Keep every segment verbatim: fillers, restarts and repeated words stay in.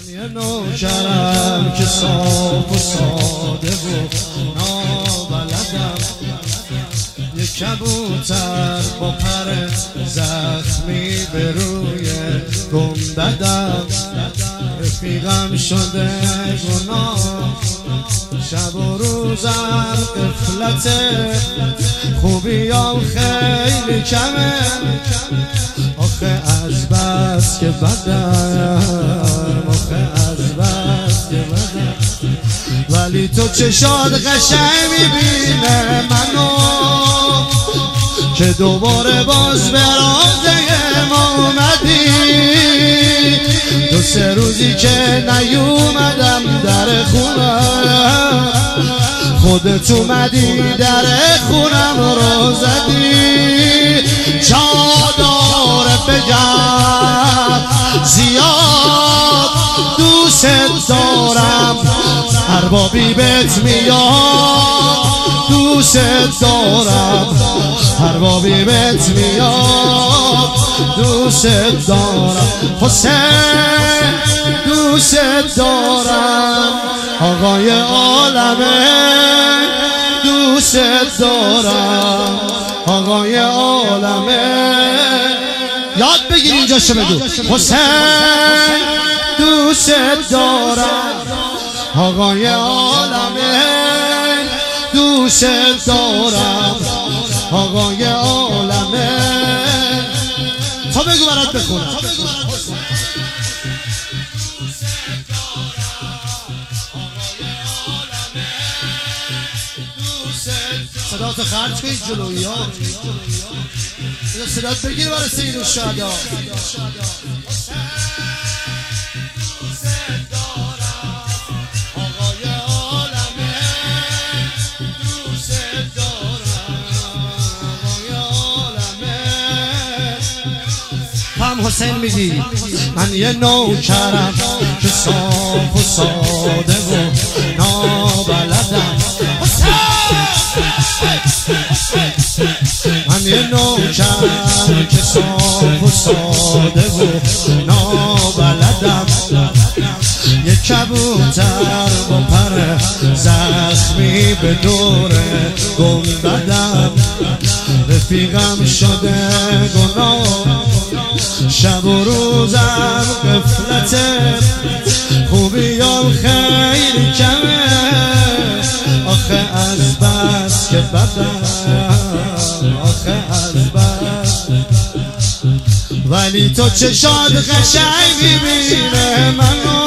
یه نوکرم که صاف و ساده و نابلدم، یه کبوتر با پر زخمی به روی گنبدم، رفیقم شده گناه شب و روزم غفلت، خوبیام خیلی کمه آخه از بس که بدم، آخه از بس که بدم. ولی تو چشات قشنگ میبینه منو که دوباره باز به رازه ما اومدی، دو سه روزی که نیومدم در خونم، خودت اومدی در خونم رو زدی. چادر بگم زیاد دوست دارم، اربابی بهت میاد دوست دارم، اربابی بهت میاد دوست دارم، حسین دوست دارم، آقای عالمه دوست دارم، آقای عالمه. یاد بگیر اینجا شو بگو حسین دوست دارم، آقای عالمه دوست دارم، آقای عالمه. تا بگو برات بخونم. صدا تو خرج کنید جلویی ها، صدا بگیر برای سید الشهدا. هم حسین میگی من یه نوکرم که صاف و ساده و نابلدم، من یه نوکرم که صاف و ساده و نابلدم، یه کبوتر با پر زخمی به دور گنبدم، رفیقم شده گناه شب و روزم غفلت، خوبیام خیلی کمه آخه از بس که بدم، آخه از بس. ولی تو چشات قشنگ میبینه منو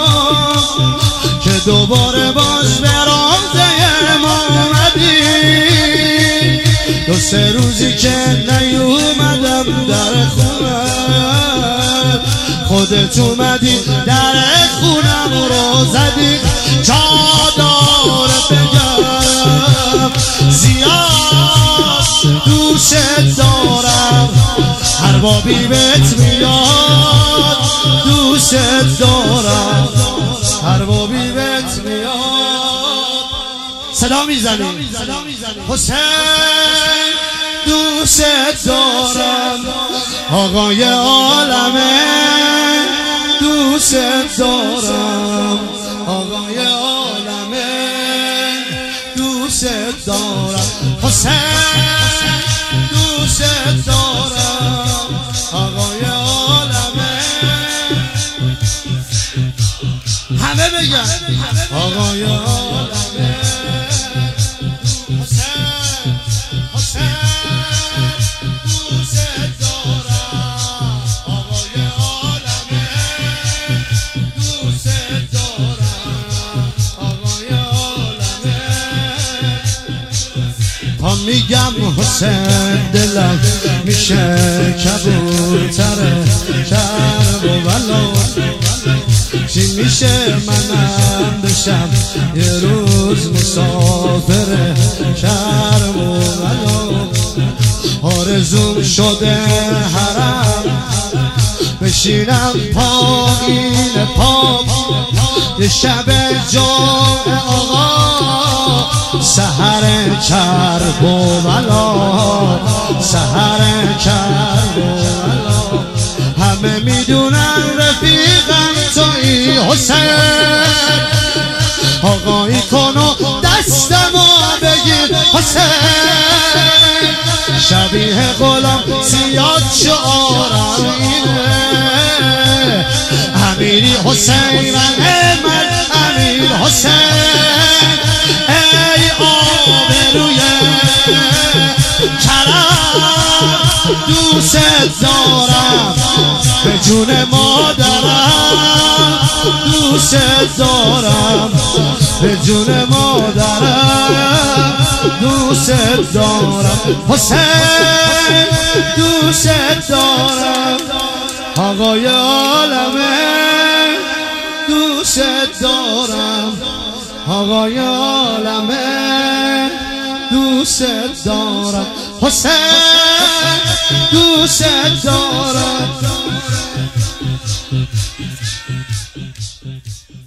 که دوباره باز به رازه ما اومدی، دو سه روزی که نیومدم در خونم، خودت اومدی در خونم رو زدی. چادر بگم زیاد دوست دارم، اربابی بهت میاد دوست دارم، اربابی بهت میاد. صدا میزنی حسین دوست دارم، آقای عالمه دوست دارم، آقای عالمه دوست دارم، حسین دوست دارم، آقای عالمه. همه بگن آقای عالمه. میگم حسین دلم میشه کبوتره کرب و ولو، چی میشه منم بشم یه روز مسافر کرب و ولو، آرزوم شده حرم بشینم پایین پاپ، یه شب جمعه آقا سحر کرب و بلا، سحر کرب و بلا. همه میدونن رفیقم تویی امیری حسین آقایی کن و دستمو بگیر حسین شبیه غلام زیاد شعارم اینه امیری حسین من امیر حسین ای آبروی کرم دوست دارم به جون مادرم دوست دارم به جون مادرم دوست دارم حسین دوست دارم آقای عالمه دوست دارم آقای عالمه دوست دارم حسین دوست دارم